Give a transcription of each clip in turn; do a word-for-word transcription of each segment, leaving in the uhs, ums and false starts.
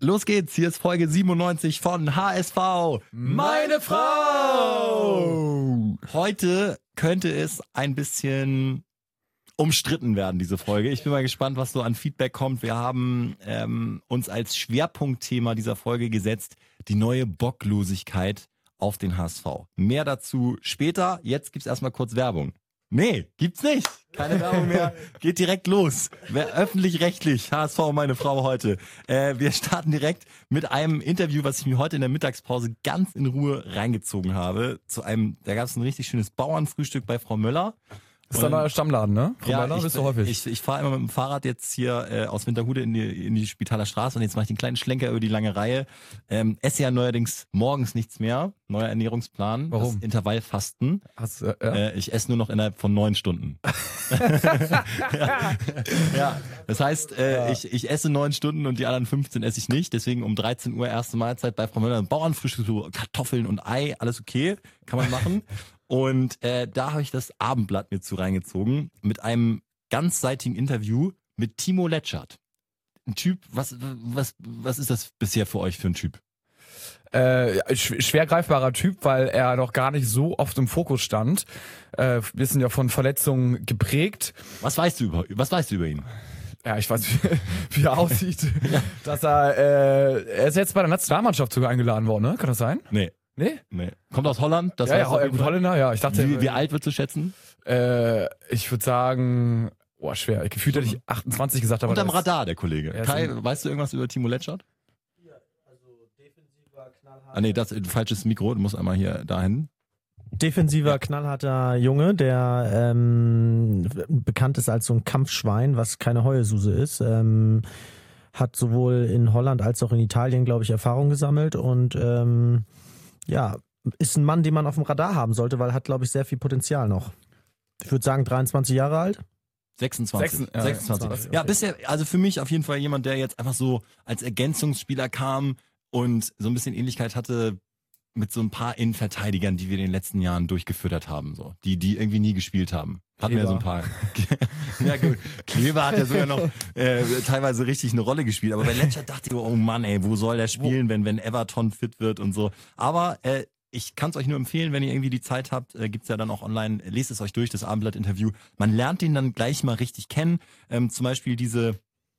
Los geht's, hier ist Folge siebenundneunzig von H S V. Meine Frau! Heute könnte es ein bisschen umstritten werden, diese Folge. Ich bin mal gespannt, was so an Feedback kommt. Wir haben ähm, uns als Schwerpunktthema dieser Folge gesetzt, die neue Bocklosigkeit auf den H S V. Mehr dazu später. Jetzt gibt's erstmal kurz Werbung. Nee, gibt's nicht. Keine Werbung mehr. Geht direkt los. Öffentlich-rechtlich. H S V und meine Frau heute. Äh, wir starten direkt mit einem Interview, was ich mir heute in der Mittagspause ganz in Ruhe reingezogen habe. Zu einem, da gab es ein richtig schönes Bauernfrühstück bei Frau Möller. Das ist dein neuer Stammladen, ne? Frau Ja, Möller, ich, bist du häufig. ich, ich fahre immer mit dem Fahrrad jetzt hier äh, aus Winterhude in die, in die Spitaler Straße und jetzt mache ich den kleinen Schlenker über die lange Reihe. Ähm, esse ja neuerdings morgens nichts mehr. Neuer Ernährungsplan. Warum? Das Intervallfasten. Hast, äh, ja? Äh, ich esse nur noch innerhalb von neun Stunden. ja. ja, das heißt, äh, Ja. ich, ich esse neun Stunden und die anderen fünfzehn esse ich nicht. Deswegen um dreizehn Uhr erste Mahlzeit bei Frau Möller. Bauernfrühstück, so Kartoffeln und Ei, alles okay, kann man machen. Und äh, da habe ich das Abendblatt mir zu reingezogen mit einem ganzseitigen Interview mit Timo Letschert. Ein Typ, was, was, was ist das bisher für euch für ein Typ? Äh, sch- schwer greifbarer Typ, weil er noch gar nicht so oft im Fokus stand. Äh, wir sind ja von Verletzungen geprägt. Was weißt du über, was weißt du über ihn? Ja, ich weiß, wie, wie er aussieht. Dass er, äh, er ist jetzt bei der Nationalmannschaft sogar eingeladen worden, ne? Kann das sein? Nee, Nee? nee. Kommt aus Holland? Das ja, weißt du ja, auf jeden gut, Fall. Holländer, ja. Ich dachte, Wie, wie alt würdest du schätzen? äh, ich würde sagen, boah, schwer. Gefühlt hätte ich achtundzwanzig gesagt, aber Unterm das ist- Radar, der Kollege. Er ist Kai, ein- weißt du irgendwas über Timo Letschert? Ah nee, das ist ein falsches Mikro, du musst einmal hier dahin. Defensiver, knallharter Junge, der ähm, bekannt ist als so ein Kampfschwein, was keine Heulsuse ist. Ähm, hat sowohl in Holland als auch in Italien, glaube ich, Erfahrung gesammelt und ähm, ja, ist ein Mann, den man auf dem Radar haben sollte, weil er hat, glaube ich, sehr viel Potenzial noch. Ich würde sagen, dreiundzwanzig Jahre alt. sechsundzwanzig. Sechsen- ja, sechsundzwanzig. sechsundzwanzig, Ja, okay. bisher, also für mich auf jeden Fall jemand, der jetzt einfach so als Ergänzungsspieler kam und so ein bisschen Ähnlichkeit hatte mit so ein paar Innenverteidigern, die wir in den letzten Jahren durchgefüttert haben, so. Die, die irgendwie nie gespielt haben. Hatten wir Kleber. so ein paar. Ja, gut. Kleber hat ja sogar noch äh, teilweise richtig eine Rolle gespielt. Aber bei Letschert dachte ich, oh Mann, ey, wo soll der spielen, wenn, wenn Everton fit wird und so. Aber äh, ich kann es euch nur empfehlen, wenn ihr irgendwie die Zeit habt, äh, gibt's ja dann auch online, lest es euch durch, das Abendblatt-Interview. Man lernt ihn dann gleich mal richtig kennen. Ähm, zum Beispiel diese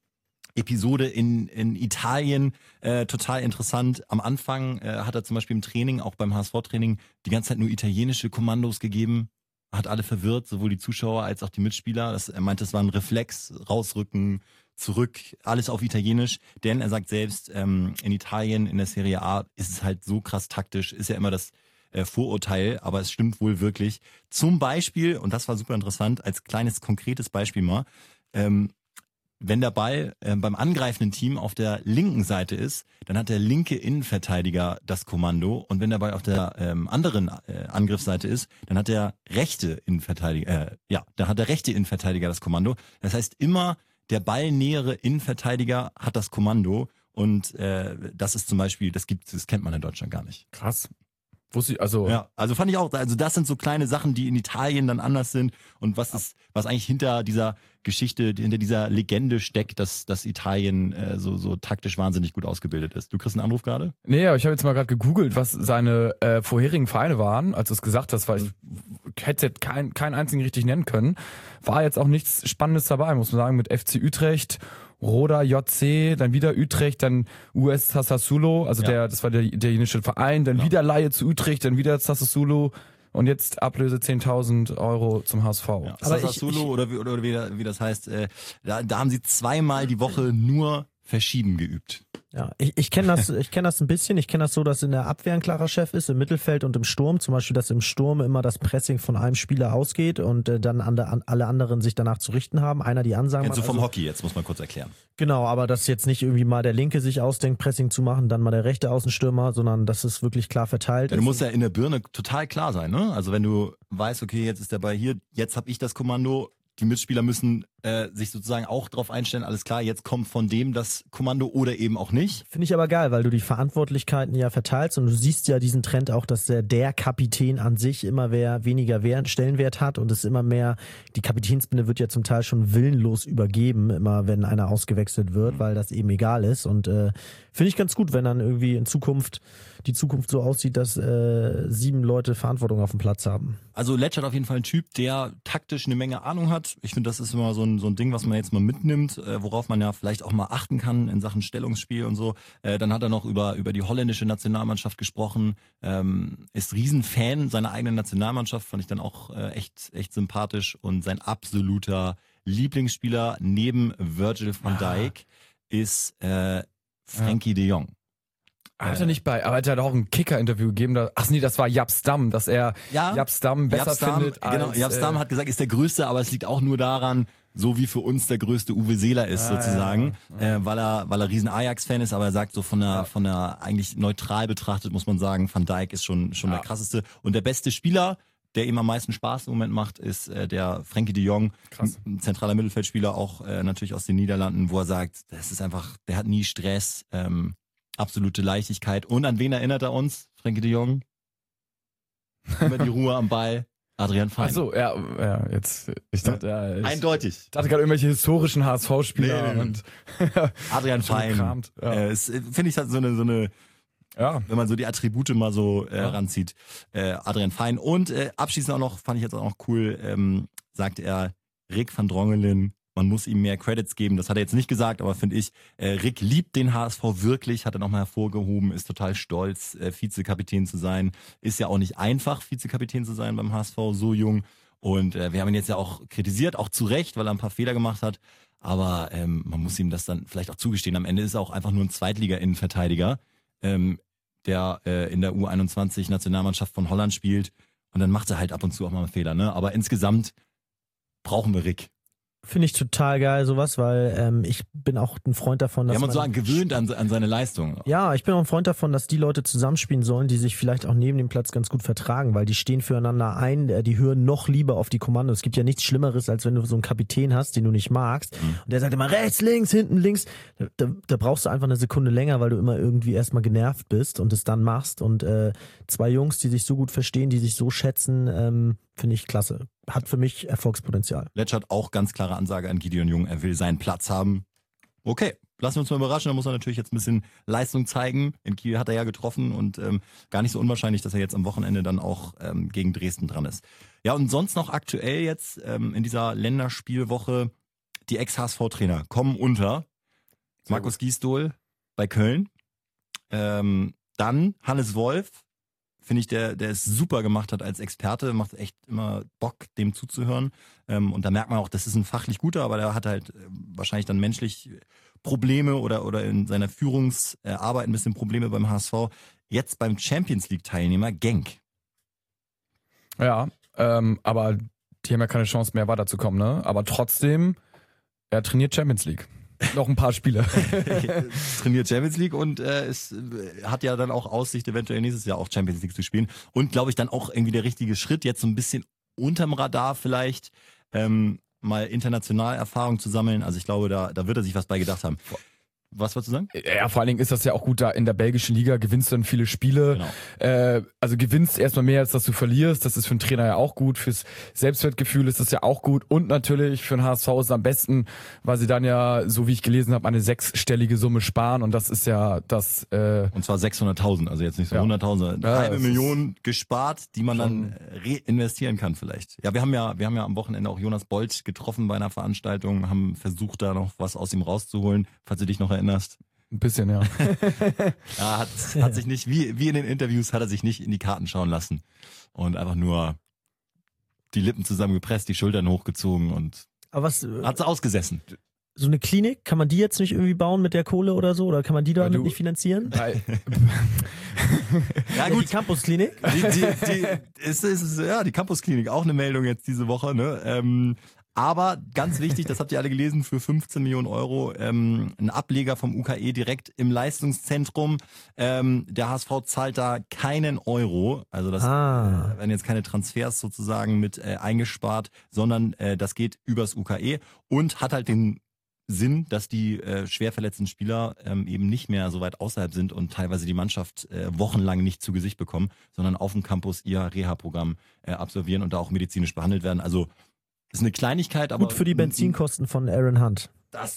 Episode in, in Italien, äh, total interessant. Am Anfang äh, hat er zum Beispiel im Training, auch beim H S V-Training, die ganze Zeit nur italienische Kommandos gegeben, hat alle verwirrt, sowohl die Zuschauer als auch die Mitspieler. Das, er meinte, es war ein Reflex, rausrücken, zurück, alles auf Italienisch. Denn er sagt selbst, ähm, in Italien, in der Serie A, ist es halt so krass taktisch, ist ja immer das äh, Vorurteil, aber es stimmt wohl wirklich. Zum Beispiel, und das war super interessant, als kleines konkretes Beispiel mal, ähm, wenn der Ball äh, beim angreifenden Team auf der linken Seite ist, dann hat der linke Innenverteidiger das Kommando und wenn der Ball auf der ähm, anderen äh, Angriffsseite ist, dann hat der rechte Innenverteidiger, äh, ja, dann hat der rechte Innenverteidiger das Kommando. Das heißt immer der ballnähere Innenverteidiger hat das Kommando und äh, das ist zum Beispiel, das gibt, das kennt man in Deutschland gar nicht. Krass. Wusste ich, also. Ja, also fand ich auch, also das sind so kleine Sachen, die in Italien dann anders sind und was ist, was eigentlich hinter dieser Geschichte, hinter dieser Legende steckt, dass, dass Italien äh, so, so taktisch wahnsinnig gut ausgebildet ist. Du kriegst einen Anruf gerade? Nee, aber ich habe jetzt mal gerade gegoogelt, was seine äh, vorherigen Vereine waren, als du es gesagt hast, weil ich hätte jetzt keinen keinen einzigen richtig nennen können. War jetzt auch nichts Spannendes dabei, muss man sagen, mit F C Utrecht, Roda J C, dann wieder Utrecht, dann U S Sassuolo, also Ja. der, das war der italienische Verein, dann Ja. wieder Leihe zu Utrecht, dann wieder Sassuolo und jetzt Ablöse zehntausend Euro zum H S V. Ja. Aber ich- Sassuolo ich- oder, wie, oder wie, wie das heißt, äh, da, da haben sie zweimal die Woche nur Verschieben geübt. Ja, ich, ich kenne das, ich kenne das ein bisschen. Ich kenne das so, dass in der Abwehr ein klarer Chef ist, im Mittelfeld und im Sturm. Zum Beispiel, dass im Sturm immer das Pressing von einem Spieler ausgeht und äh, dann an der, an, alle anderen sich danach zu richten haben. Einer die Ansagen Kennst du macht. vom Also, Hockey jetzt, muss man kurz erklären. genau, aber dass jetzt nicht irgendwie mal der Linke sich ausdenkt, Pressing zu machen, dann mal der rechte Außenstürmer, sondern dass es wirklich klar verteilt Ja, ist. du musst ja in der Birne total klar sein, ne? Also wenn du weißt, okay, jetzt ist der Ball hier, jetzt habe ich das Kommando, die Mitspieler müssen äh, sich sozusagen auch drauf einstellen, alles klar, jetzt kommt von dem das Kommando oder eben auch nicht. Finde ich aber geil, weil du die Verantwortlichkeiten ja verteilst und du siehst ja diesen Trend auch, dass der, der Kapitän an sich immer wer, weniger Wert, Stellenwert hat und es immer mehr, die Kapitänsbinde wird ja zum Teil schon willenlos übergeben, immer wenn einer ausgewechselt wird, mhm. weil das eben egal ist und äh, finde ich ganz gut, wenn dann irgendwie in Zukunft die Zukunft so aussieht, dass äh, sieben Leute Verantwortung auf dem Platz haben. Also Letsch hat auf jeden Fall einen Typ, der taktisch eine Menge Ahnung hat. Ich finde, das ist immer so ein, so ein Ding, was man jetzt mal mitnimmt, äh, worauf man ja vielleicht auch mal achten kann in Sachen Stellungsspiel und so. Äh, dann hat er noch über über die holländische Nationalmannschaft gesprochen, ähm, ist Riesenfan seiner eigenen Nationalmannschaft, fand ich dann auch äh, echt echt sympathisch und sein absoluter Lieblingsspieler neben Virgil van Dijk ist äh, Frenkie ja. de Jong. Hat er nicht bei, aber hat er auch ein Kicker-Interview gegeben, da, ach nee, das war Jaap Stam, dass er ja, Jaap Stam besser Jaap Stam, findet als... Genau, Jaap Stam äh, hat gesagt, ist der Größte, aber es liegt auch nur daran, so wie für uns der größte Uwe Seeler ist ah, sozusagen, ja, ja. Äh, weil er weil er riesen Ajax-Fan ist, aber er sagt so von der ja. von der eigentlich neutral betrachtet, muss man sagen, Van Dijk ist schon schon ja. der krasseste und der beste Spieler, der ihm am meisten Spaß im Moment macht, ist äh, der Frenkie de Jong, Krass. ein zentraler Mittelfeldspieler, auch äh, natürlich aus den Niederlanden, wo er sagt, das ist einfach, der hat nie Stress, ähm, absolute Leichtigkeit. Und an wen erinnert er uns, Frenkie de Jong? Immer die Ruhe am Ball. Adrian Fein. Ach so, ja, ja, jetzt, ich dachte, ja, ich eindeutig. Ich dachte gerade irgendwelche historischen H S V-Spieler nee, nee. und Adrian Fein. Ja. Äh, Finde ich halt so eine, so eine, ja. wenn man so die Attribute mal so äh, ja. ranzieht. Äh, Adrian Fein. Und äh, abschließend auch noch, fand ich jetzt auch noch cool, ähm, sagt er, Rick van Drongelen, man muss ihm mehr Credits geben. Das hat er jetzt nicht gesagt, aber finde ich, äh, Rick liebt den H S V wirklich, hat er nochmal hervorgehoben, ist total stolz, äh, Vizekapitän zu sein. Ist ja auch nicht einfach, Vizekapitän zu sein beim H S V, so jung. Und äh, wir haben ihn jetzt ja auch kritisiert, auch zu Recht, weil er ein paar Fehler gemacht hat. Aber ähm, man muss ihm das dann vielleicht auch zugestehen. Am Ende ist er auch einfach nur ein Zweitliga-Innenverteidiger, ähm, der äh, in der U einundzwanzig Nationalmannschaft von Holland spielt. Und dann macht er halt ab und zu auch mal einen Fehler. Ne? Aber insgesamt brauchen wir Rick. Finde ich total geil, sowas, weil ähm, ich bin auch ein Freund davon, dass wir haben uns man so gewöhnt an, an seine Leistung. Ja, ich bin auch ein Freund davon, dass die Leute zusammenspielen sollen, die sich vielleicht auch neben dem Platz ganz gut vertragen, weil die stehen füreinander ein, die hören noch lieber auf die Kommandos. Es gibt ja nichts Schlimmeres, als wenn du so einen Kapitän hast, den du nicht magst mhm. und der sagt immer rechts, links, hinten, links. Da, da brauchst du einfach eine Sekunde länger, weil du immer irgendwie erstmal genervt bist und es dann machst. Und äh, zwei Jungs, die sich so gut verstehen, die sich so schätzen, ähm, finde ich klasse. Hat für mich Erfolgspotenzial. Letsch hat auch ganz klare Ansage an Gideon Jung, er will seinen Platz haben. Okay, lassen wir uns mal überraschen, da muss er natürlich jetzt ein bisschen Leistung zeigen. In Kiel hat er ja getroffen und ähm, gar nicht so unwahrscheinlich, dass er jetzt am Wochenende dann auch ähm, gegen Dresden dran ist. Ja, und sonst noch aktuell jetzt ähm, in dieser Länderspielwoche, die Ex-H S V-Trainer kommen unter. Markus Gisdol bei Köln. Ähm, dann Hannes Wolf, finde ich, der der es super gemacht hat als Experte, macht echt immer Bock, dem zuzuhören. Ähm, und da merkt man auch, das ist ein fachlich guter, aber der hat halt äh, wahrscheinlich dann menschlich Probleme oder oder in seiner Führungsarbeit ein bisschen Probleme beim H S V. Jetzt beim Champions League-Teilnehmer Genk. Ja, ähm, aber die haben ja keine Chance mehr weiterzukommen, ne? Aber trotzdem, er trainiert Champions League. Noch ein paar Spiele. Trainiert Champions League und äh, es hat ja dann auch Aussicht, eventuell nächstes Jahr auch Champions League zu spielen. Und glaube ich dann auch irgendwie der richtige Schritt, jetzt so ein bisschen unterm Radar vielleicht ähm, mal international Erfahrung zu sammeln. Also ich glaube, da, da wird er sich was bei gedacht haben. Was wolltest du sagen? Ja, vor allen Dingen ist das ja auch gut, da in der belgischen Liga gewinnst du dann viele Spiele. Genau. Äh, also gewinnst erstmal mehr, als dass du verlierst. Das ist für einen Trainer ja auch gut. Fürs Selbstwertgefühl ist das ja auch gut. Und natürlich für den H S V ist es am besten, weil sie dann ja, so wie ich gelesen habe, eine sechsstellige Summe sparen. Und das ist ja das... Äh Und zwar sechshunderttausend, also jetzt nicht so ja. hunderttausend. Eine ja, halbe Million gespart, die man dann reinvestieren kann vielleicht. Ja, wir haben ja, wir haben ja am Wochenende auch Jonas Bolt getroffen bei einer Veranstaltung, haben versucht, da noch was aus ihm rauszuholen, falls du dich noch erinnerst. Ein bisschen, ja. ja hat, hat sich nicht, wie, wie in den Interviews, hat er sich nicht in die Karten schauen lassen. Und einfach nur die Lippen zusammengepresst, die Schultern hochgezogen und Aber was, hat's ausgesessen. So eine Klinik, kann man die jetzt nicht irgendwie bauen mit der Kohle oder so? Oder kann man die damit nicht finanzieren? ja gut, die Campusklinik? Die, die, die, ist, ist, ja, die Campusklinik, auch eine Meldung jetzt diese Woche. Ne? Ähm, Aber ganz wichtig, das habt ihr alle gelesen, für fünfzehn Millionen Euro ähm, ein Ableger vom U K E direkt im Leistungszentrum. Ähm, der H S V zahlt da keinen Euro. Also das Ah. äh, werden jetzt keine Transfers sozusagen mit äh, eingespart, sondern äh, das geht übers U K E und hat halt den Sinn, dass die äh, schwer verletzten Spieler ähm, eben nicht mehr so weit außerhalb sind und teilweise die Mannschaft äh, wochenlang nicht zu Gesicht bekommen, sondern auf dem Campus ihr Reha-Programm äh, absolvieren und da auch medizinisch behandelt werden. Also ist eine Kleinigkeit, aber Gut für die Benzinkosten von Aaron Hunt. das,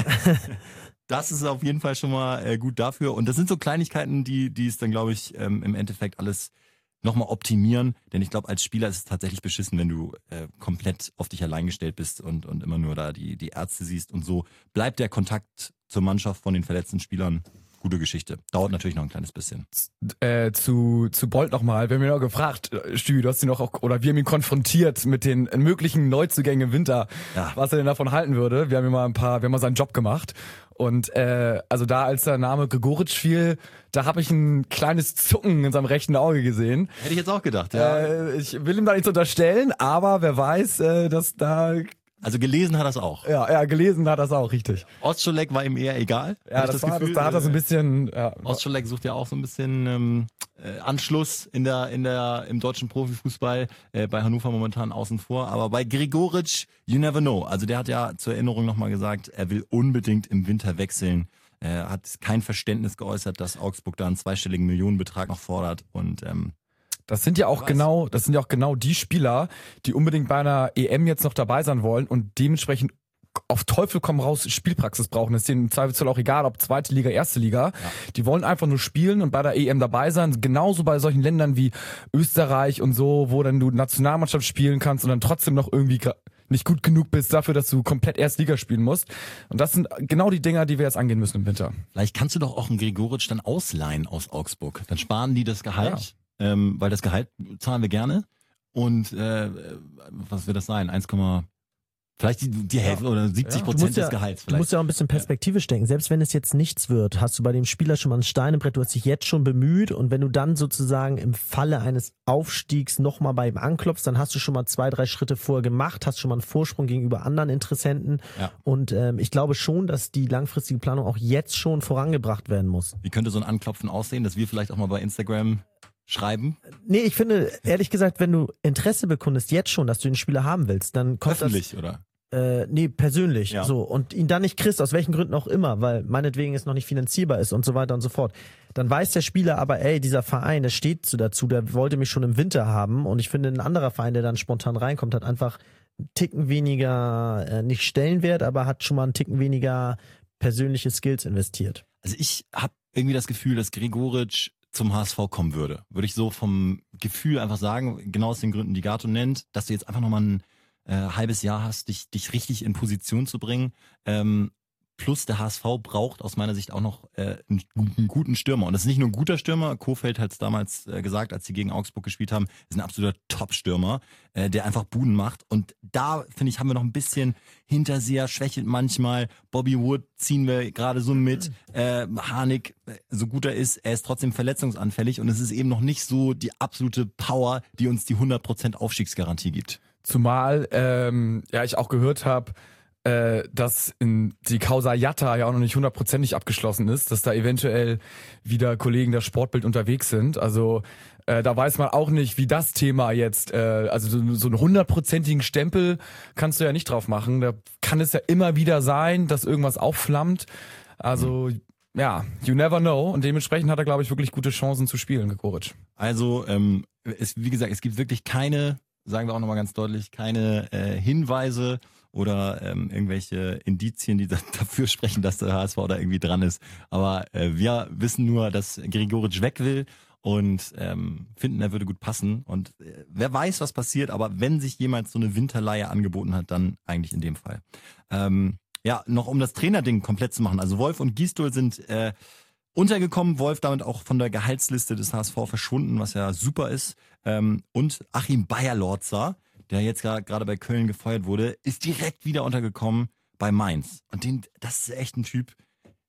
das ist auf jeden Fall schon mal äh, gut dafür. Und das sind so Kleinigkeiten, die, die es dann, glaube ich, ähm, im Endeffekt alles nochmal optimieren. Denn ich glaube, als Spieler ist es tatsächlich beschissen, wenn du äh, komplett auf dich allein gestellt bist und, und immer nur da die, die Ärzte siehst. Und so bleibt der Kontakt zur Mannschaft von den verletzten Spielern. Gute Geschichte. Dauert natürlich noch ein kleines bisschen. Äh, zu, zu Bolt nochmal. Wir haben ihn noch gefragt, Stü, du hast ihn noch auch, oder wir haben ihn konfrontiert mit den möglichen Neuzugängen im Winter, Ja. was er denn davon halten würde. Wir haben ihm mal ein paar, wir haben mal seinen Job gemacht. Und äh, also da, als der Name Gregoritsch fiel, da habe ich ein kleines Zucken in seinem rechten Auge gesehen. Hätte ich jetzt auch gedacht, ja. Äh, ich will ihm da nichts unterstellen, aber wer weiß, äh, dass da, Also gelesen hat er es auch. ja, er gelesen hat das auch, richtig. Ostscholek war ihm eher egal. Ja, Hab ich das, war, Gefühl. das, da hat er so ein bisschen, ja, Ostscholek sucht ja auch so ein bisschen ähm, äh, Anschluss in der, in der, im deutschen Profifußball, äh, bei Hannover momentan außen vor. Aber bei Gregoritsch, you never know. Also der hat ja zur Erinnerung nochmal gesagt, er will unbedingt im Winter wechseln. Er hat kein Verständnis geäußert, dass Augsburg da einen zweistelligen Millionenbetrag noch fordert. Und ähm, das sind ja auch weiß. genau, das sind ja auch genau die Spieler, die unbedingt bei einer E M jetzt noch dabei sein wollen und dementsprechend auf Teufel komm raus Spielpraxis brauchen. Das ist denen im Zweifelsfall auch egal, ob zweite Liga, erste Liga. Ja. Die wollen einfach nur spielen und bei der E M dabei sein. Genauso bei solchen Ländern wie Österreich und so, wo dann du Nationalmannschaft spielen kannst und dann trotzdem noch irgendwie nicht gut genug bist dafür, dass du komplett Erstliga spielen musst. Und das sind genau die Dinger, die wir jetzt angehen müssen im Winter. Vielleicht kannst du doch auch einen Gregoritsch dann ausleihen aus Augsburg. Dann sparen die das Gehalt, ja. ähm, weil das Gehalt zahlen wir gerne. Und äh, was wird das sein? eins, vielleicht die, die Hälfte ja. oder siebzig Prozent ja, des Gehalts. Vielleicht. Du musst ja auch ein bisschen perspektivisch denken. Selbst wenn es jetzt nichts wird, hast du bei dem Spieler schon mal ein Stein im Brett, du hast dich jetzt schon bemüht und wenn du dann sozusagen im Falle eines Aufstiegs nochmal bei ihm anklopfst, dann hast du schon mal zwei, drei Schritte vorher gemacht, hast schon mal einen Vorsprung gegenüber anderen Interessenten ja. und ähm, ich glaube schon, dass die langfristige Planung auch jetzt schon vorangebracht werden muss. Wie könnte so ein Anklopfen aussehen, dass wir vielleicht auch mal bei Instagram schreiben? Nee, ich finde, ehrlich gesagt, wenn du Interesse bekundest, jetzt schon, dass du den Spieler haben willst, dann kommt Öffentlich, das, oder? Äh, nee, persönlich, ja. so. Und ihn dann nicht kriegst, aus welchen Gründen auch immer, weil meinetwegen es noch nicht finanzierbar ist und so weiter und so fort. Dann weiß der Spieler aber, ey, dieser Verein, der steht so dazu, der wollte mich schon im Winter haben und ich finde, ein anderer Verein, der dann spontan reinkommt, hat einfach einen Ticken weniger, äh, nicht Stellenwert, aber hat schon mal einen Ticken weniger persönliche Skills investiert. Also ich habe irgendwie das Gefühl, dass Gregoritsch zum H S V kommen würde. Würde ich so vom Gefühl einfach sagen, genau aus den Gründen, die Gato nennt, dass du jetzt einfach nochmal ein äh, halbes Jahr hast, dich, dich richtig in Position zu bringen. Ähm, plus der H S V braucht aus meiner Sicht auch noch äh, einen, einen guten Stürmer. Und das ist nicht nur ein guter Stürmer, Kohfeldt hat es damals äh, gesagt, als sie gegen Augsburg gespielt haben, ist ein absoluter Top-Stürmer, äh, der einfach Buden macht. Und da, finde ich, haben wir noch ein bisschen Hinterseher, schwächelt manchmal. Bobby Wood ziehen wir gerade so mit. Äh, Harnik, so gut er ist, er ist trotzdem verletzungsanfällig. Und es ist eben noch nicht so die absolute Power, die uns die hundert Prozent Aufstiegsgarantie gibt. Zumal ähm, ja ich auch gehört habe, äh, dass in die Causa Jatta ja auch noch nicht hundertprozentig abgeschlossen ist, dass da eventuell wieder Kollegen der Sportbild unterwegs sind. Also äh, da weiß man auch nicht, wie das Thema jetzt, äh, also so, so einen hundertprozentigen Stempel kannst du ja nicht drauf machen. Da kann es ja immer wieder sein, dass irgendwas aufflammt. Also ja, you never know. Und dementsprechend hat er, glaube ich, wirklich gute Chancen zu spielen, Gregoritsch. Also ähm, es, wie gesagt, es gibt wirklich keine, sagen wir auch nochmal ganz deutlich, keine äh, Hinweise oder ähm, irgendwelche Indizien, die da, dafür sprechen, dass der H S V da irgendwie dran ist. Aber äh, wir wissen nur, dass Gregoritsch weg will und ähm, finden, er würde gut passen. Und äh, wer weiß, was passiert, aber wenn sich jemals so eine Winterleihe angeboten hat, dann eigentlich in dem Fall. Ähm, ja, noch um das Trainerding komplett zu machen. Also Wolf und Gisdol sind äh, untergekommen, Wolf damit auch von der Gehaltsliste des H S V verschwunden, was ja super ist. Ähm, und Achim Beyer-Lorzer, der jetzt gerade bei Köln gefeuert wurde, ist direkt wieder untergekommen bei Mainz. Und den, das ist echt ein Typ,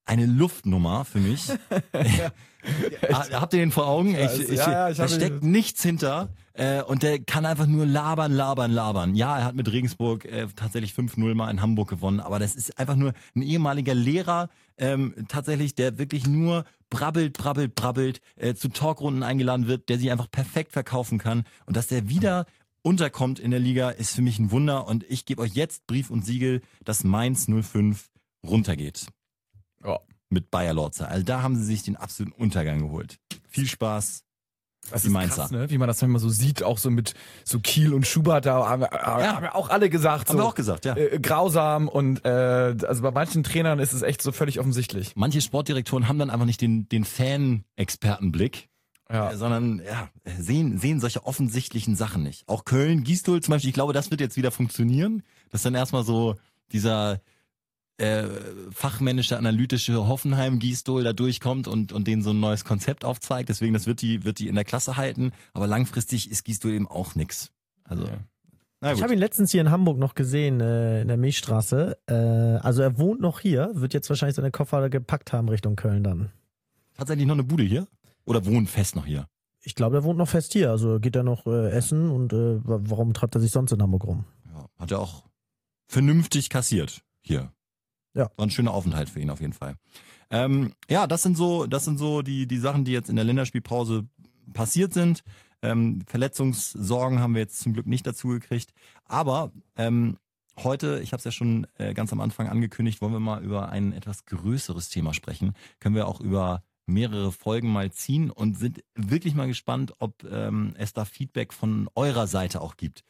eine Luftnummer für mich. Habt ihr den vor Augen? Ich, ich, ja, ja, ich da hab steckt ihn. nichts hinter. Äh, und der kann einfach nur labern, labern, labern. Ja, er hat mit Regensburg äh, tatsächlich fünf null mal in Hamburg gewonnen, aber das ist einfach nur ein ehemaliger Lehrer, ähm, tatsächlich, der wirklich nur brabbelt, brabbelt, brabbelt, äh, zu Talkrunden eingeladen wird, der sich einfach perfekt verkaufen kann. Und dass der wieder unterkommt in der Liga, ist für mich ein Wunder. Und ich gebe euch jetzt Brief und Siegel, dass Mainz null fünf runtergeht. Ja. Mit Bayer Lorzer. Also da haben sie sich den absoluten Untergang geholt. Viel Spaß. Das Die ist Mainzer. krass, ne? Wie man das manchmal so sieht, auch so mit so Kiel und Schubert, da haben, wir- Ja. haben wir auch alle gesagt, Haben so wir auch gesagt, ja. äh, grausam und äh, also bei manchen Trainern ist es echt so völlig offensichtlich. Manche Sportdirektoren haben dann einfach nicht den, den Fan-Expertenblick, Ja. äh, sondern ja, sehen, sehen solche offensichtlichen Sachen nicht. Auch Köln, Gisdol zum Beispiel, ich glaube, das wird jetzt wieder funktionieren, dass dann erstmal so dieser äh, fachmännische, analytische Hoffenheim-Gisdol da durchkommt und, und denen so ein neues Konzept aufzeigt. Deswegen, das wird die, wird die in der Klasse halten. Aber langfristig ist Gisdol eben auch nix. Also, Ja. na gut. Ich habe ihn letztens hier in Hamburg noch gesehen, äh, in der Milchstraße. Äh, also er wohnt noch hier, wird jetzt wahrscheinlich seine Koffer gepackt haben Richtung Köln dann. Tatsächlich noch eine Bude hier? Oder wohnt fest noch hier? Ich glaube, er wohnt noch fest hier. Also geht er noch äh, essen und äh, wa- warum treibt er sich sonst in Hamburg rum? Ja, hat er auch vernünftig kassiert hier. Ja. War ein schöner Aufenthalt für ihn auf jeden Fall. Ähm, ja, das sind so, das sind so die, die Sachen, die jetzt in der Länderspielpause passiert sind. Ähm, Verletzungssorgen haben wir jetzt zum Glück nicht dazu gekriegt. Aber ähm, heute, ich habe es ja schon äh, ganz am Anfang angekündigt, wollen wir mal über ein etwas größeres Thema sprechen. Können wir auch über mehrere Folgen mal ziehen und sind wirklich mal gespannt, ob ähm, es da Feedback von eurer Seite auch gibt.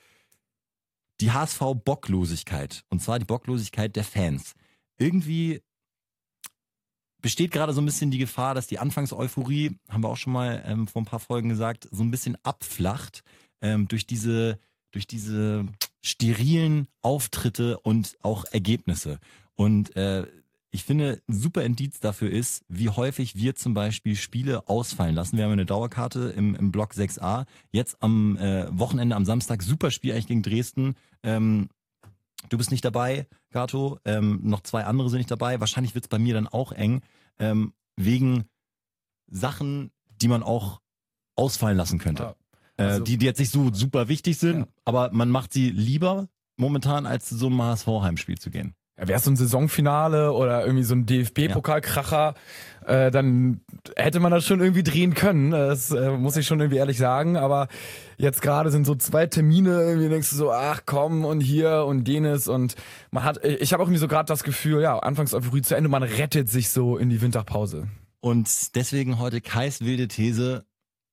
Die H S V-Bocklosigkeit, und zwar die Bocklosigkeit der Fans. Irgendwie besteht gerade so ein bisschen die Gefahr, dass die Anfangseuphorie, haben wir auch schon mal ähm, vor ein paar Folgen gesagt, so ein bisschen abflacht ähm, durch diese, durch diese sterilen Auftritte und auch Ergebnisse. Und äh, ich finde, ein super Indiz dafür ist, wie häufig wir zum Beispiel Spiele ausfallen lassen. Wir haben eine Dauerkarte im, im Block sechs a. Jetzt am äh, Wochenende, am Samstag, super Spiel eigentlich gegen Dresden. Ähm, du bist nicht dabei, Gato. Ähm, noch zwei andere sind nicht dabei. Wahrscheinlich wird es bei mir dann auch eng. Ähm, wegen Sachen, die man auch ausfallen lassen könnte. Ja, äh, also- die, die jetzt nicht so super wichtig sind, Ja. aber man macht sie lieber momentan, als zu so einem H S V-Heimspiel zu gehen. Ja, wäre es so ein Saisonfinale oder irgendwie so ein D F B-Pokalkracher, äh, dann hätte man das schon irgendwie drehen können. Das äh, muss ich schon irgendwie ehrlich sagen. Aber jetzt gerade sind so zwei Termine, irgendwie denkst du so, ach komm und hier und jenes und man hat, ich habe auch irgendwie so gerade das Gefühl, ja, Anfangseuphorie zu Ende, man rettet sich so in die Winterpause. Und deswegen heute Kais wilde These.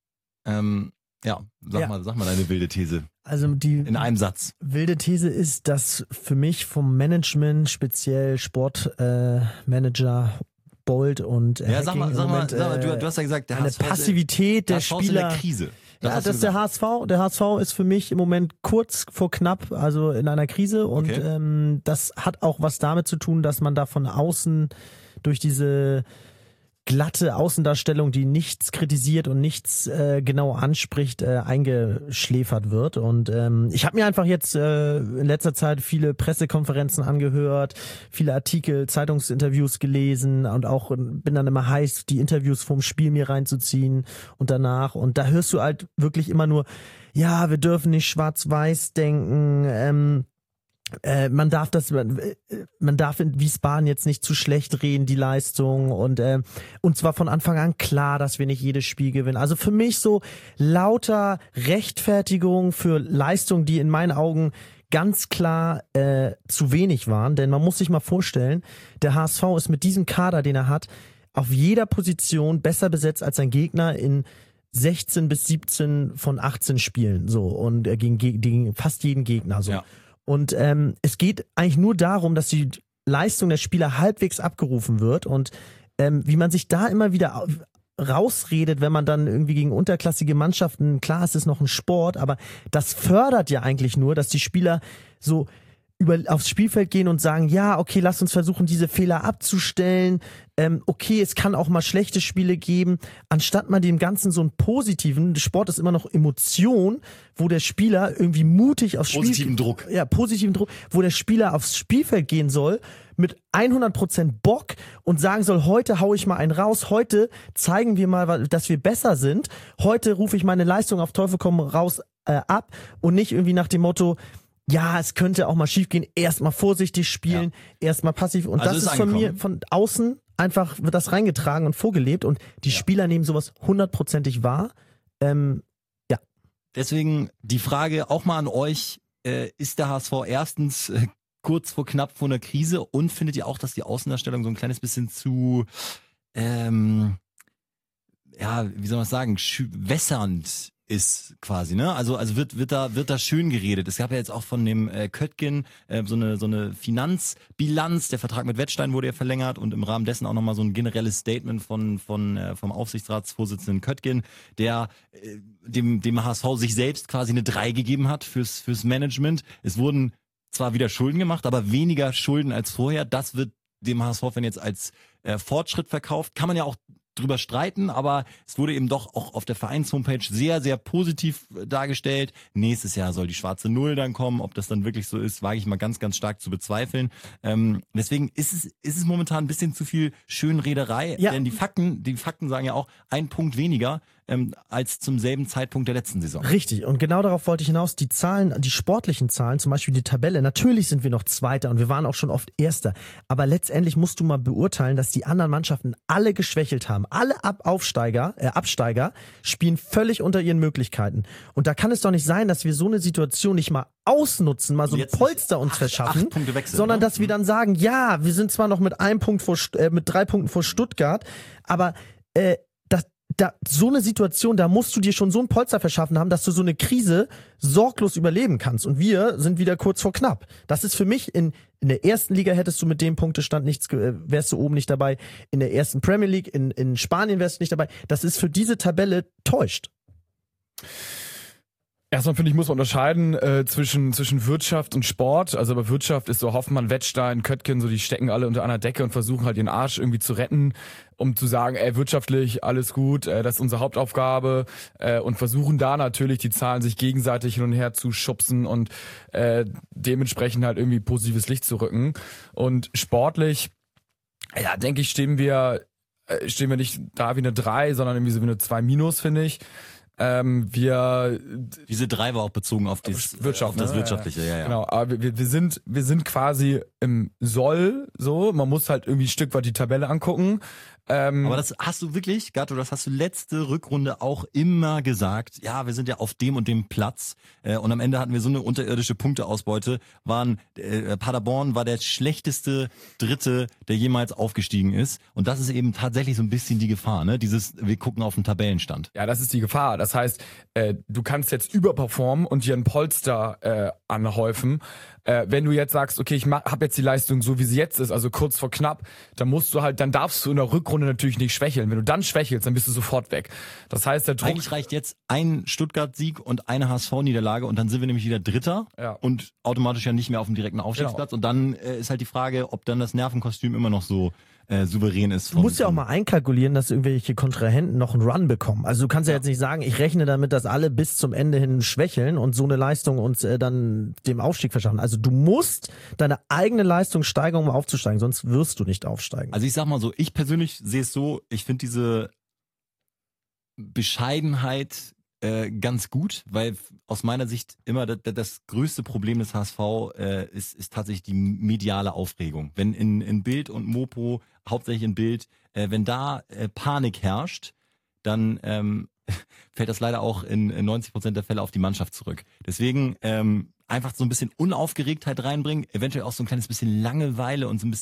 Ähm, ja, sag Ja. mal, sag mal deine wilde These Also die in einem Satz. wilde These ist, dass für mich vom Management, speziell Sportmanager äh, Manager Bold und äh, Ja, sag mal, Hacking sag im mal, Moment, sag mal, du, äh, du hast ja gesagt, der eine H S V ist- Passivität der der H S V ist in Spieler. der Krise. Das Ja, hast das du ist der gesagt. H S V. Der H S V ist für mich im Moment kurz vor knapp, also in einer Krise. Und Okay. ähm, das hat auch was damit zu tun, dass man da von außen durch diese glatte Außendarstellung, die nichts kritisiert und nichts äh, genau anspricht, äh, eingeschläfert wird. Und ähm, ich habe mir einfach jetzt äh, in letzter Zeit viele Pressekonferenzen angehört, viele Artikel, Zeitungsinterviews gelesen und auch bin dann immer heiß, die Interviews vom Spiel mir reinzuziehen und danach. Und da hörst du halt wirklich immer nur, ja, wir dürfen nicht schwarz-weiß denken, ähm, äh, man darf das, man, äh, man darf in Wiesbaden jetzt nicht zu schlecht reden, die Leistung und äh, und zwar von Anfang an klar, dass wir nicht jedes Spiel gewinnen. Also für mich so lauter Rechtfertigung für Leistungen, die in meinen Augen ganz klar äh, zu wenig waren, denn man muss sich mal vorstellen, der H S V ist mit diesem Kader, den er hat, auf jeder Position besser besetzt als sein Gegner in sechzehn bis siebzehn von achtzehn Spielen, so und äh, gegen, gegen fast jeden Gegner so. Ja. Und ähm, es geht eigentlich nur darum, dass die Leistung der Spieler halbwegs abgerufen wird und ähm, wie man sich da immer wieder au- rausredet, wenn man dann irgendwie gegen unterklassige Mannschaften, klar, es ist noch ein Sport, aber das fördert ja eigentlich nur, dass die Spieler so über, aufs Spielfeld gehen und sagen, ja, okay, lass uns versuchen, diese Fehler abzustellen. Ähm, okay, es kann auch mal schlechte Spiele geben, anstatt mal dem Ganzen so einen positiven, Sport ist immer noch Emotion, wo der Spieler irgendwie mutig aufs Spiel... Positiven Druck. Ja, positiven Druck, wo der Spieler aufs Spielfeld gehen soll, mit hundert Prozent Bock und sagen soll, heute hau ich mal einen raus, heute zeigen wir mal, dass wir besser sind, heute rufe ich meine Leistung auf Teufel komm raus äh, ab und nicht irgendwie nach dem Motto, ja, es könnte auch mal schief gehen, erstmal vorsichtig spielen, ja. erstmal passiv und also das ist ist von angekommen. mir, von außen einfach wird das reingetragen und vorgelebt und die ja. Spieler nehmen sowas hundertprozentig wahr. Ähm, ja. Deswegen die Frage auch mal an euch, äh, ist der H S V erstens äh, kurz vor knapp vor einer Krise und findet ihr auch, dass die Außendarstellung so ein kleines bisschen zu, ähm, ja, wie soll man sagen, wässernd ist quasi, ne? Also also wird wird da wird da schön geredet. Es gab ja jetzt auch von dem äh, Köttgen äh, so eine so eine Finanzbilanz. Der Vertrag mit Wettstein wurde ja verlängert und im Rahmen dessen auch nochmal so ein generelles Statement von von äh, vom Aufsichtsratsvorsitzenden Köttgen, der äh, dem dem H S V sich selbst quasi eine drei gegeben hat fürs fürs Management. Es wurden zwar wieder Schulden gemacht, aber weniger Schulden als vorher. Das wird dem H S V-Fan jetzt als äh, Fortschritt verkauft. Kann man ja auch drüber streiten, aber es wurde eben doch auch auf der Vereins-Homepage sehr, sehr positiv dargestellt. Nächstes Jahr soll die schwarze Null dann kommen. Ob das dann wirklich so ist, wage ich mal ganz, ganz stark zu bezweifeln. Ähm, deswegen ist es, ist es momentan ein bisschen zu viel Schönrederei, ja. denn die Fakten, die Fakten sagen ja auch, ein Punkt weniger ähm, als zum selben Zeitpunkt der letzten Saison. Richtig, und genau darauf wollte ich hinaus. Die Zahlen, die sportlichen Zahlen, zum Beispiel die Tabelle, natürlich sind wir noch Zweiter und wir waren auch schon oft Erster, aber letztendlich musst du mal beurteilen, dass die anderen Mannschaften alle geschwächelt haben. Alle Ab Aufsteiger, äh, Absteiger spielen völlig unter ihren Möglichkeiten. Und da kann es doch nicht sein, dass wir so eine Situation nicht mal ausnutzen, mal so ein Polster uns acht, verschaffen, acht wechseln, sondern ne? dass wir dann sagen, ja, wir sind zwar noch mit einem Punkt vor, äh, mit drei Punkten vor Stuttgart, aber äh, das, da, so eine Situation, da musst du dir schon so ein Polster verschaffen haben, dass du so eine Krise sorglos überleben kannst. Und wir sind wieder kurz vor knapp. Das ist für mich in In der ersten Liga hättest du mit dem Punktestand nichts, wärst du oben nicht dabei. In der ersten Premier League, in, in Spanien wärst du nicht dabei. Das ist für diese Tabelle täuscht. Erstmal finde ich, muss man unterscheiden äh, zwischen zwischen Wirtschaft und Sport. Also bei Wirtschaft ist so Hoffmann, Wettstein, Köttgen, so die stecken alle unter einer Decke und versuchen halt ihren Arsch irgendwie zu retten, um zu sagen, ey, wirtschaftlich alles gut, äh, das ist unsere Hauptaufgabe äh, und versuchen da natürlich die Zahlen sich gegenseitig hin und her zu schubsen und äh, dementsprechend halt irgendwie positives Licht zu rücken. Und sportlich, ja, denke ich, stehen wir äh, stehen wir nicht da wie eine drei, sondern irgendwie so wie eine zwei minus, finde ich. Ähm, wir Diese drei war auch bezogen auf, dies, Wirtschaft, auf das ne? Wirtschaftliche, ja, ja. Genau, aber wir, wir sind wir sind quasi im Soll, so, man muss halt irgendwie ein Stück weit die Tabelle angucken. Ähm, Aber das hast du wirklich, Gatto, das hast du letzte Rückrunde auch immer gesagt. Ja, wir sind ja auf dem und dem Platz. Äh, und am Ende hatten wir so eine unterirdische Punkteausbeute. Waren äh, Paderborn war der schlechteste Dritte, der jemals aufgestiegen ist. Und das ist eben tatsächlich so ein bisschen die Gefahr, ne? Dieses, wir gucken auf den Tabellenstand. Ja, das ist die Gefahr. Das heißt, äh, du kannst jetzt überperformen und dir ein Polster äh, anhäufen. Äh, wenn du jetzt sagst, okay, ich habe jetzt die Leistung so, wie sie jetzt ist, also kurz vor knapp, dann musst du halt, dann darfst du in der Rückrunde natürlich nicht schwächeln. Wenn du dann schwächelst, dann bist du sofort weg. Das heißt, der Druck... Eigentlich reicht jetzt ein Stuttgart-Sieg und eine H S V-Niederlage und dann sind wir nämlich wieder Dritter ja. und automatisch ja nicht mehr auf dem direkten Aufstiegsplatz. Genau. Und dann äh, ist halt die Frage, ob dann das Nervenkostüm immer noch so äh, souverän ist. Du musst ja auch mal einkalkulieren, dass irgendwelche Kontrahenten noch einen Run bekommen. Also du kannst ja, ja jetzt nicht sagen, ich rechne damit, dass alle bis zum Ende hin schwächeln und so eine Leistung uns äh, dann dem Aufstieg verschaffen. Also du musst deine eigene Leistung steigern, um aufzusteigen, sonst wirst du nicht aufsteigen. Also ich sag mal so, ich persönlich sehe es so, ich finde diese Bescheidenheit äh, ganz gut, weil aus meiner Sicht immer das, das größte Problem des H S V äh, ist, ist tatsächlich die mediale Aufregung. Wenn in, in Bild und Mopo, hauptsächlich in Bild, äh, wenn da äh, Panik herrscht, dann ähm, fällt das leider auch in, in neunzig Prozent der Fälle auf die Mannschaft zurück. Deswegen ähm, einfach so ein bisschen Unaufgeregtheit reinbringen, eventuell auch so ein kleines bisschen Langeweile und so ein bisschen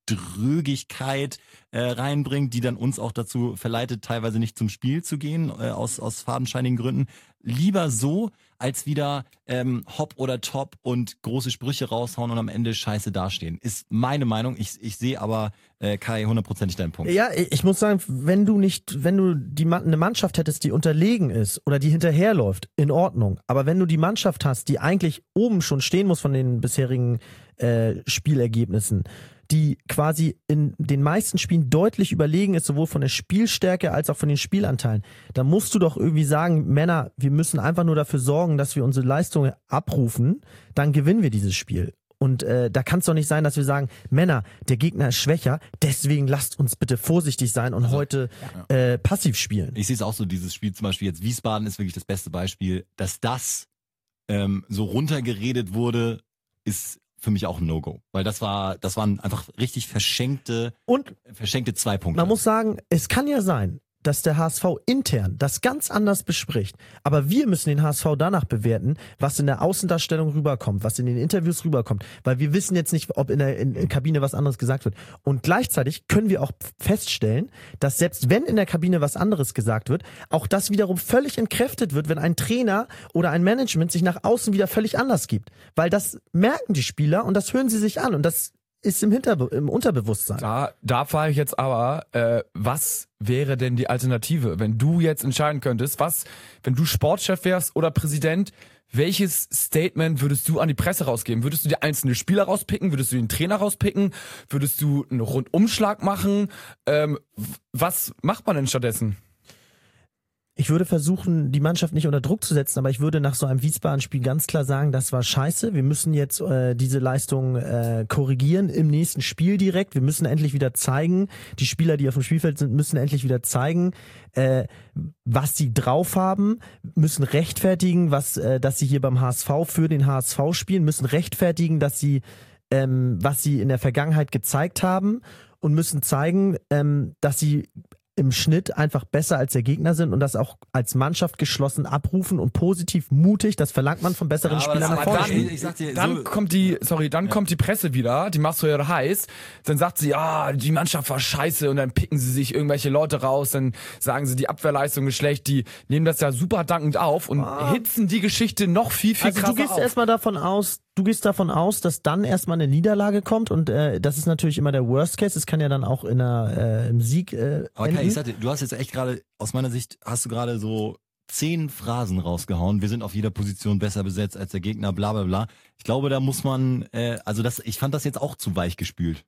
Drögigkeit äh, reinbringt, die dann uns auch dazu verleitet, teilweise nicht zum Spiel zu gehen, äh, aus, aus fadenscheinigen Gründen. Lieber so, als wieder ähm, hopp oder top und große Sprüche raushauen und am Ende scheiße dastehen. Ist meine Meinung. Ich, ich sehe aber, äh, Kai, hundertprozentig deinen Punkt. Ja, ich muss sagen, wenn du nicht, wenn du die eine Mannschaft hättest, die unterlegen ist oder die hinterherläuft, in Ordnung. Aber wenn du die Mannschaft hast, die eigentlich oben schon stehen muss von den bisherigen äh, Spielergebnissen, die quasi in den meisten Spielen deutlich überlegen ist, sowohl von der Spielstärke als auch von den Spielanteilen, da musst du doch irgendwie sagen, Männer, wir müssen einfach nur dafür sorgen, dass wir unsere Leistungen abrufen, dann gewinnen wir dieses Spiel. Und äh, da kann es doch nicht sein, dass wir sagen, Männer, der Gegner ist schwächer, deswegen lasst uns bitte vorsichtig sein und also, heute ja. äh, passiv spielen. Ich sehe es auch so, dieses Spiel zum Beispiel jetzt Wiesbaden ist wirklich das beste Beispiel, dass das ähm, so runtergeredet wurde, ist für mich auch ein No-Go. Weil das war, das waren einfach richtig verschenkte, und verschenkte zwei Punkte. Man muss sagen, es kann ja sein, dass der H S V intern das ganz anders bespricht. Aber wir müssen den H S V danach bewerten, was in der Außendarstellung rüberkommt, was in den Interviews rüberkommt. Weil wir wissen jetzt nicht, ob in der, in der Kabine was anderes gesagt wird. Und gleichzeitig können wir auch feststellen, dass selbst wenn in der Kabine was anderes gesagt wird, auch das wiederum völlig entkräftet wird, wenn ein Trainer oder ein Management sich nach außen wieder völlig anders gibt. Weil das merken die Spieler und das hören sie sich an. Und das ist im, Hinterbe- im Unterbewusstsein. Da, da frage ich jetzt aber, äh, was wäre denn die Alternative, wenn du jetzt entscheiden könntest, was, wenn du Sportchef wärst oder Präsident, welches Statement würdest du an die Presse rausgeben? Würdest du die einzelnen Spieler rauspicken? Würdest du den Trainer rauspicken? Würdest du einen Rundumschlag machen? Ähm, was macht man denn stattdessen? Ich würde versuchen, die Mannschaft nicht unter Druck zu setzen, aber ich würde nach so einem Wiesbaden-Spiel ganz klar sagen, das war scheiße. Wir müssen jetzt äh, diese Leistung äh, korrigieren im nächsten Spiel direkt. Wir müssen endlich wieder zeigen, die Spieler, die auf dem Spielfeld sind, müssen endlich wieder zeigen, äh, was sie drauf haben, müssen rechtfertigen, was, äh, dass sie hier beim H S V für den H S V spielen, müssen rechtfertigen, dass sie, ähm, was sie in der Vergangenheit gezeigt haben und müssen zeigen, ähm, dass sie im Schnitt einfach besser als der Gegner sind und das auch als Mannschaft geschlossen abrufen und positiv mutig, das verlangt man von besseren ja, Spielern nach vorne. Dann, ich sag dir, dann so kommt die, sorry, dann ja. kommt die Presse wieder, die machst du ja heiß, dann sagt sie, ja, die Mannschaft war scheiße und dann picken sie sich irgendwelche Leute raus, dann sagen sie, die Abwehrleistung ist schlecht, die nehmen das ja super dankend auf und ah. hitzen die Geschichte noch viel, viel also krasser auf. Du gehst erstmal davon aus, Du gehst davon aus, dass dann erstmal eine Niederlage kommt und äh, das ist natürlich immer der Worst Case. Es kann ja dann auch in einer, äh, im Sieg äh, Aber enden. Kai, ich sagte, du hast jetzt echt gerade, aus meiner Sicht, hast du gerade so zehn Phrasen rausgehauen. Wir sind auf jeder Position besser besetzt als der Gegner, bla bla bla. Ich glaube, da muss man, äh, also das, ich fand das jetzt auch zu weich gespült.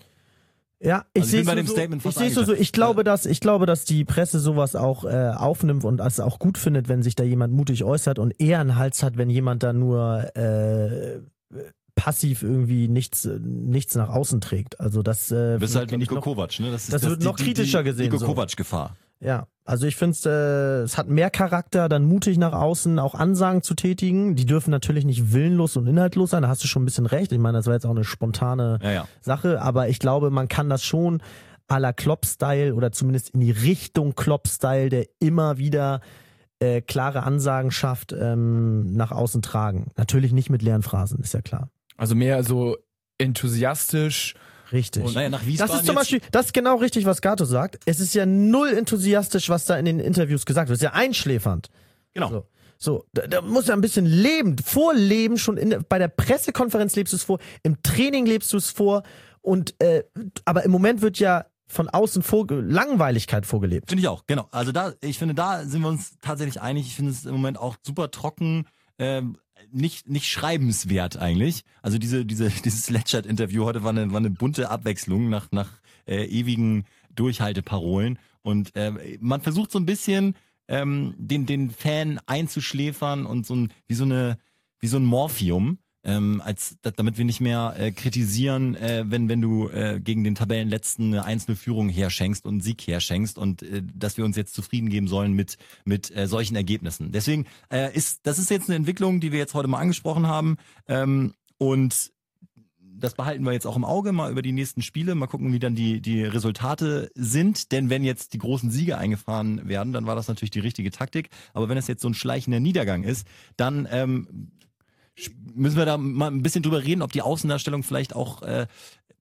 Ja, ich also sehe so, ich sehe so, so, ich glaube, dass ich glaube, dass die Presse sowas auch äh, aufnimmt und es auch gut findet, wenn sich da jemand mutig äußert und eher einen Hals hat, wenn jemand da nur äh, passiv irgendwie nichts nichts nach außen trägt. Also das äh, bist halt wie Niko Kovac, ne? Das, ist das, das wird die, noch kritischer die, die gesehen. Niko so. Kovac Gefahr. Ja, also ich finde es, äh, es hat mehr Charakter, dann mutig nach außen auch Ansagen zu tätigen. Die dürfen natürlich nicht willenlos und inhaltlos sein, da hast du schon ein bisschen recht. Ich meine, das war jetzt auch eine spontane ja, ja. Sache, aber ich glaube, man kann das schon à la Klopp-Style oder zumindest in die Richtung Klopp-Style, der immer wieder äh, klare Ansagen schafft, ähm, nach außen tragen. Natürlich nicht mit leeren Phrasen, ist ja klar. Also mehr so enthusiastisch. Richtig. Und naja, nach Wiesbaden das ist zum Beispiel, das ist genau richtig, was Gato sagt. Es ist ja null enthusiastisch, was da in den Interviews gesagt wird. Es ist ja einschläfernd. Genau. So, so da, da muss ja ein bisschen leben, vorleben, schon in, bei der Pressekonferenz lebst du es vor, im Training lebst du es vor und äh, aber im Moment wird ja von außen vor, Langweiligkeit vorgelebt. Finde ich auch, genau. Also da, ich finde, da sind wir uns tatsächlich einig. Ich finde es im Moment auch super trocken, ähm, nicht nicht schreibenswert eigentlich. Also diese diese dieses Sledgert-Interview heute war eine war eine bunte Abwechslung nach nach äh, ewigen Durchhalteparolen und äh, man versucht so ein bisschen ähm, den den Fan einzuschläfern und so ein wie so eine wie so ein Morphium. Ähm, als damit wir nicht mehr äh, kritisieren, äh, wenn wenn du äh, gegen den Tabellenletzten eine eins null Führung herschenkst und einen Sieg herschenkst und äh, dass wir uns jetzt zufrieden geben sollen mit mit äh, solchen Ergebnissen. Deswegen äh, ist das ist jetzt eine Entwicklung, die wir jetzt heute mal angesprochen haben ähm, und das behalten wir jetzt auch im Auge, mal über die nächsten Spiele, mal gucken, wie dann die die Resultate sind, denn wenn jetzt die großen Siege eingefahren werden, dann war das natürlich die richtige Taktik, aber wenn es jetzt so ein schleichender Niedergang ist, dann ähm, müssen wir da mal ein bisschen drüber reden, ob die Außendarstellung vielleicht auch äh,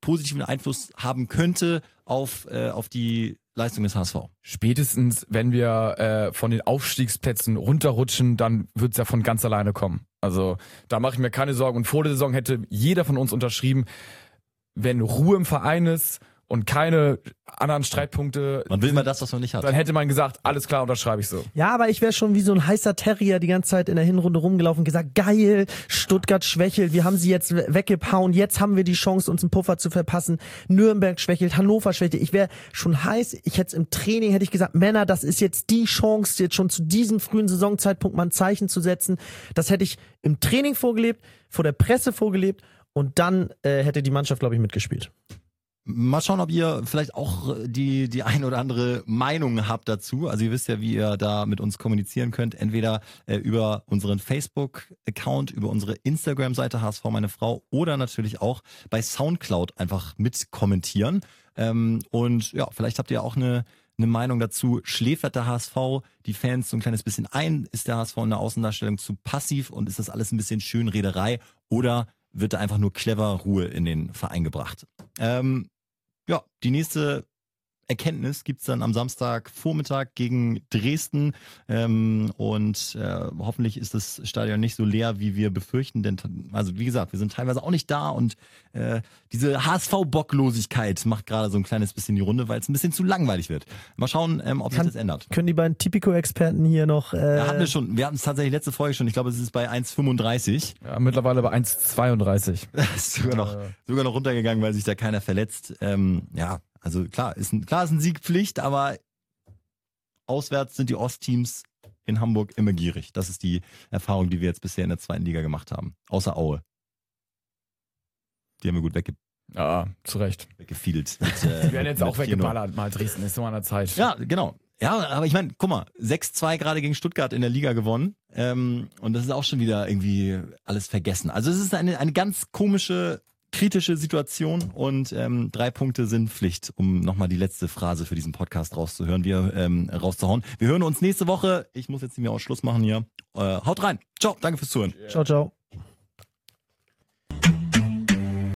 positiven Einfluss haben könnte auf, äh, auf die Leistung des H S V. Spätestens, wenn wir äh, von den Aufstiegsplätzen runterrutschen, dann wird's ja von ganz alleine kommen. Also da mache ich mir keine Sorgen. Und vor der Saison hätte jeder von uns unterschrieben, wenn Ruhe im Verein ist und keine anderen Streitpunkte, Man will mal das, was man nicht hat. dann hätte man gesagt, alles klar, unterschreibe ich so. Ja, aber ich wäre schon wie so ein heißer Terrier die ganze Zeit in der Hinrunde rumgelaufen und gesagt, geil, Stuttgart schwächelt, wir haben sie jetzt weggehauen, jetzt haben wir die Chance, uns einen Puffer zu verpassen. Nürnberg schwächelt, Hannover schwächelt. Ich wäre schon heiß, ich hätte im Training, hätte ich gesagt, Männer, das ist jetzt die Chance, jetzt schon zu diesem frühen Saisonzeitpunkt mal ein Zeichen zu setzen. Das hätte ich im Training vorgelebt, vor der Presse vorgelebt und dann äh, hätte die Mannschaft, glaube ich, mitgespielt. Mal schauen, ob ihr vielleicht auch die die ein oder andere Meinung habt dazu. Also ihr wisst ja, wie ihr da mit uns kommunizieren könnt. Entweder äh, über unseren Facebook-Account, über unsere Instagram-Seite H S V meine Frau oder natürlich auch bei Soundcloud einfach mit kommentieren. Ähm, und ja, vielleicht habt ihr auch eine eine Meinung dazu. Schläfert der H S V die Fans so ein kleines bisschen ein? Ist der H S V in der Außendarstellung zu passiv und ist das alles ein bisschen Schönrederei? Oder wird da einfach nur clever Ruhe in den Verein gebracht? Ähm, Ja, die nächste Erkenntnis gibt's dann am Samstagvormittag gegen Dresden ähm, und äh, hoffentlich ist das Stadion nicht so leer, wie wir befürchten, denn also wie gesagt, wir sind teilweise auch nicht da und äh, diese H S V-Bocklosigkeit macht gerade so ein kleines bisschen die Runde, weil es ein bisschen zu langweilig wird. Mal schauen, ähm, ob sich Kann- das ändert. Können die beiden Tipico-Experten hier noch... Äh, Ja, hatten wir schon, wir hatten es tatsächlich letzte Folge schon, ich glaube es ist bei eins fünfunddreißig. Ja, mittlerweile bei eins zweiunddreißig. Ist sogar noch, sogar noch runtergegangen, weil sich da keiner verletzt. Ähm, ja, also klar, ist ein, klar ist ein Sieg Pflicht, aber auswärts sind die Ostteams in Hamburg immer gierig. Das ist die Erfahrung, die wir jetzt bisher in der zweiten Liga gemacht haben. Außer Aue. Die haben wir gut wegge Ja, zu Recht. weggefiedelt. Mit, äh, Wir werden jetzt mit auch vier null. weggeballert, mal Dresden, ist nur an der Zeit. Ja, genau. Ja, aber ich meine, guck mal, sechs zwei gerade gegen Stuttgart in der Liga gewonnen. Ähm, und das ist auch schon wieder irgendwie alles vergessen. Also es ist eine, eine ganz komische, kritische Situation und ähm, drei Punkte sind Pflicht, um nochmal die letzte Phrase für diesen Podcast rauszuhören, wir ähm, rauszuhauen. Wir hören uns nächste Woche. Ich muss jetzt nicht mehr auch Schluss machen hier. Äh, haut rein. Ciao, danke fürs Zuhören. Ciao, ciao.